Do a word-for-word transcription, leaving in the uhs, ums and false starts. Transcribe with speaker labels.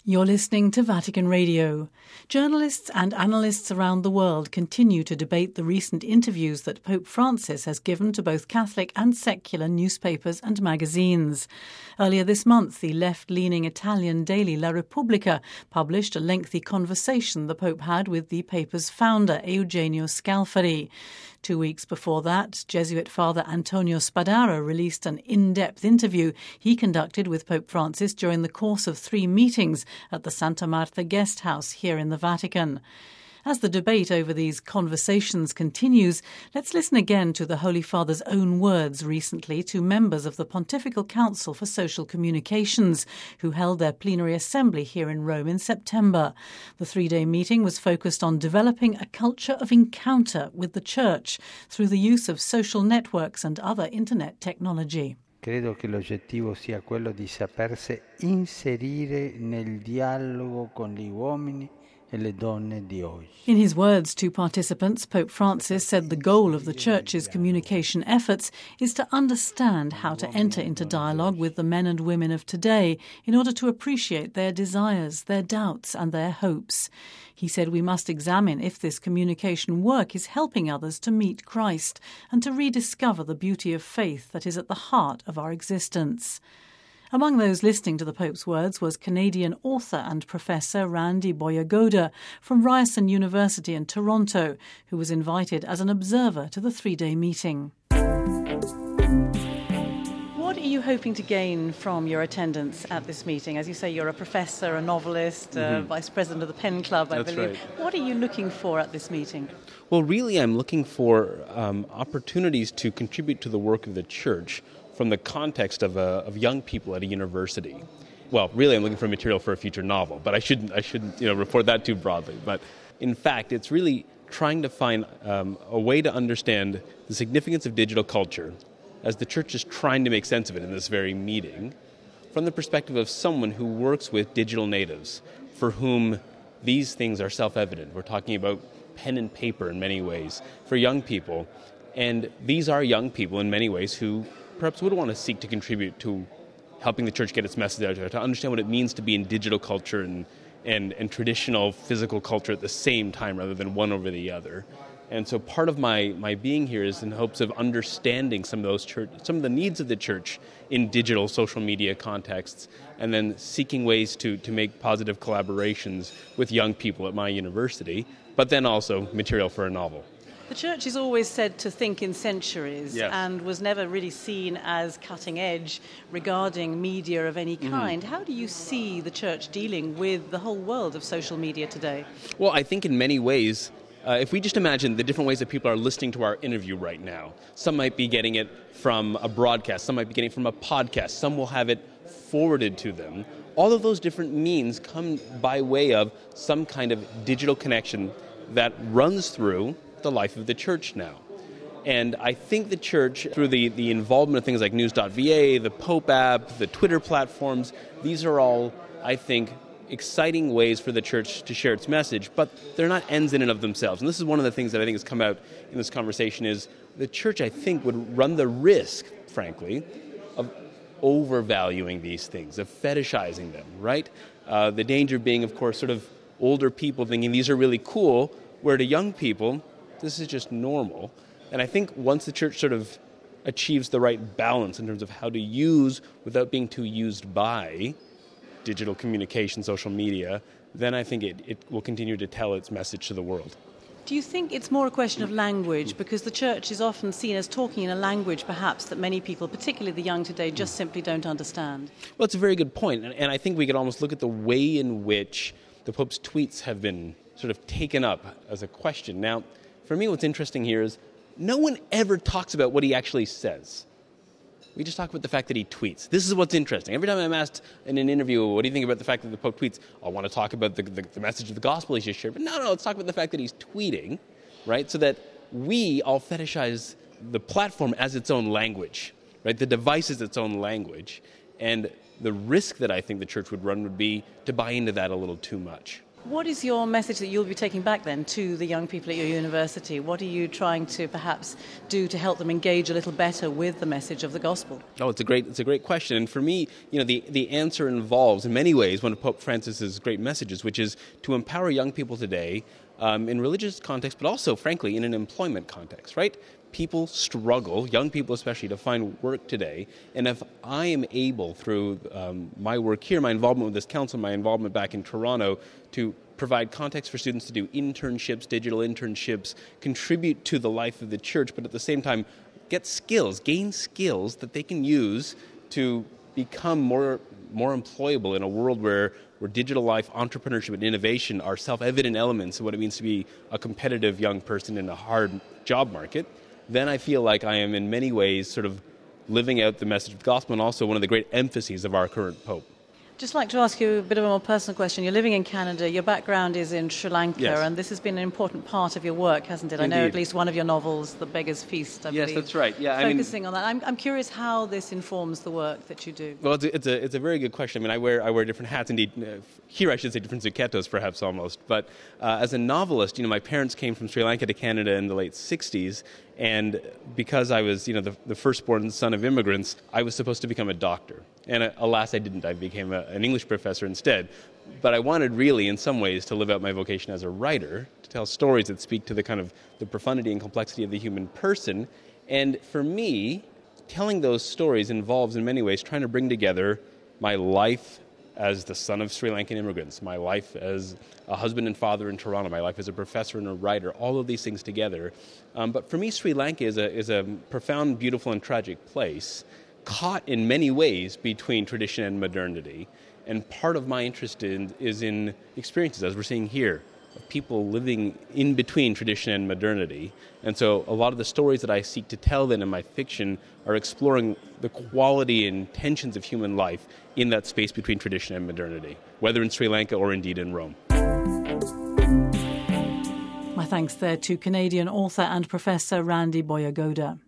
Speaker 1: You're listening to Vatican Radio. Journalists and analysts around the world continue to debate the recent interviews that Pope Francis has given to both Catholic and secular newspapers and magazines. Earlier this month, the left-leaning Italian daily La Repubblica published a lengthy conversation the Pope had with the paper's founder, Eugenio Scalfari. Two weeks before that, Jesuit Father Antonio Spadaro released an in-depth interview he conducted with Pope Francis during the course of three meetings at the Santa Marta Guest House here in the Vatican. As the debate over these conversations continues, let's listen again to the Holy Father's own words recently to members of the Pontifical Council for Social Communications, who held their plenary assembly here in Rome in September. The three-day meeting was focused on developing a culture of encounter with the Church through the use of social networks and other internet technology.
Speaker 2: Credo che l'obiettivo sia quello di sapersi inserire nel dialogo con gli uomini e le donne di oggi.
Speaker 1: In his words to participants, Pope Francis said the goal of the Church's communication efforts is to understand how to enter into dialogue with the men and women of today in order to appreciate their desires, their doubts and their hopes. He said we must examine if this communication work is helping others to meet Christ and to rediscover the beauty of faith that is at the heart of our existence. Among those listening to the Pope's words was Canadian author and professor Randy Boyagoda from Ryerson University in Toronto, who was invited as an observer to the three-day meeting. What are you hoping to gain from your attendance at this meeting? As you say, you're a professor, a novelist, mm-hmm. a vice president of the Pen Club, I
Speaker 3: That's
Speaker 1: believe.
Speaker 3: Right.
Speaker 1: What are you looking for at this meeting?
Speaker 3: Well, really, I'm looking for um, opportunities to contribute to the work of the Church from the context of, uh, of young people at a university. Well, really, I'm looking for material for a future novel, but I shouldn't, I shouldn't, you know, report that too broadly. But in fact, it's really trying to find um, a way to understand the significance of digital culture as the Church is trying to make sense of it in this very meeting, from the perspective of someone who works with digital natives, for whom these things are self-evident. We're talking about pen and paper in many ways for young people, and these are young people in many ways who perhaps would want to seek to contribute to helping the Church get its message out there, to understand what it means to be in digital culture and, and, and traditional physical culture at the same time rather than one over the other. And so part of my, my being here is in hopes of understanding some of those church, some of the needs of the Church in digital social media contexts, and then seeking ways to, to make positive collaborations with young people at my university, but then also material for a novel.
Speaker 1: The Church is always said to think in centuries,
Speaker 3: yes.
Speaker 1: and was never really seen as cutting edge regarding media of any kind. Mm-hmm. How do you see the Church dealing with the whole world of social media today?
Speaker 3: Well, I think in many ways, uh, if we just imagine the different ways that people are listening to our interview right now, some might be getting it from a broadcast, some might be getting it from a podcast, some will have it forwarded to them. All of those different means come by way of some kind of digital connection that runs through the life of the Church now. And I think the Church, through the, the involvement of things like news dot v a, the Pope app, the Twitter platforms, these are all, I think, exciting ways for the Church to share its message, but they're not ends in and of themselves. And this is one of the things that I think has come out in this conversation is the Church, I think, would run the risk, frankly, of overvaluing these things, of fetishizing them, right? Uh, the danger being, of course, sort of older people thinking these are really cool, where to young people, this is just normal. And I think once the Church sort of achieves the right balance in terms of how to use without being too used by digital communication, social media, then I think it, it will continue to tell its message to the world.
Speaker 1: Do you think it's more a question of language? Because the Church is often seen as talking in a language, perhaps, that many people, particularly the young today, just simply don't understand.
Speaker 3: Well, it's a very good point. And, and I think we could almost look at the way in which the Pope's tweets have been sort of taken up as a question. Now, for me, what's interesting here is no one ever talks about what he actually says. We just talk about the fact that he tweets. This is what's interesting. Every time I'm asked in an interview, what do you think about the fact that the Pope tweets? I want to talk about the, the, the message of the gospel he's just shared. But no, no, let's talk about the fact that he's tweeting, right? So that we all fetishize the platform as its own language, right? The device is its own language. And the risk that I think the Church would run would be to buy into that a little too much.
Speaker 1: What is your message that you'll be taking back then to the young people at your university? What are you trying to perhaps do to help them engage a little better with the message of the gospel?
Speaker 3: Oh, it's a great it's a great question. And for me, you know, the, the answer involves in many ways one of Pope Francis's great messages, which is to empower young people today um, in religious context, but also, frankly, in an employment context, right? People struggle, young people especially, to find work today. And if I am able, through um, my work here, my involvement with this council, my involvement back in Toronto, to provide context for students to do internships, digital internships, contribute to the life of the church, but at the same time get skills, gain skills that they can use to become more more employable in a world where, where digital life, entrepreneurship, and innovation are self-evident elements of what it means to be a competitive young person in a hard job market, then I feel like I am in many ways sort of living out the message of the gospel and also one of the great emphases of our current Pope.
Speaker 1: Just like to ask you a bit of a more personal question. You're living in Canada, your background is in Sri Lanka,
Speaker 3: yes.
Speaker 1: and this has been an important part of your work, hasn't it?
Speaker 3: Indeed.
Speaker 1: I know at least one of your novels, The Beggar's Feast, I
Speaker 3: yes,
Speaker 1: believe.
Speaker 3: Yes, that's right. Yeah,
Speaker 1: focusing
Speaker 3: I
Speaker 1: on
Speaker 3: mean,
Speaker 1: that. I'm, I'm curious how this informs the work that you do.
Speaker 3: Well, it's a, it's a, it's a very good question. I mean, I wear I wear different hats. Indeed, uh, here I should say different zucchettos, perhaps, almost. But uh, as a novelist, you know, my parents came from Sri Lanka to Canada in the late sixties, and because I was, you know, the, the firstborn son of immigrants, I was supposed to become a doctor. And uh, alas, I didn't. I became a, an English professor instead. But I wanted really, in some ways, to live out my vocation as a writer, to tell stories that speak to the kind of the profundity and complexity of the human person. And for me, telling those stories involves, in many ways, trying to bring together my life as the son of Sri Lankan immigrants, my life as a husband and father in Toronto, my life as a professor and a writer, all of these things together. Um, but for me, Sri Lanka is a, is a profound, beautiful, and tragic place, caught in many ways between tradition and modernity. And part of my interest in, is in experiences, as we're seeing here, of people living in between tradition and modernity. And so a lot of the stories that I seek to tell then in my fiction are exploring the quality and tensions of human life in that space between tradition and modernity, whether in Sri Lanka or indeed in Rome.
Speaker 1: My thanks there to Canadian author and professor Randy Boyagoda.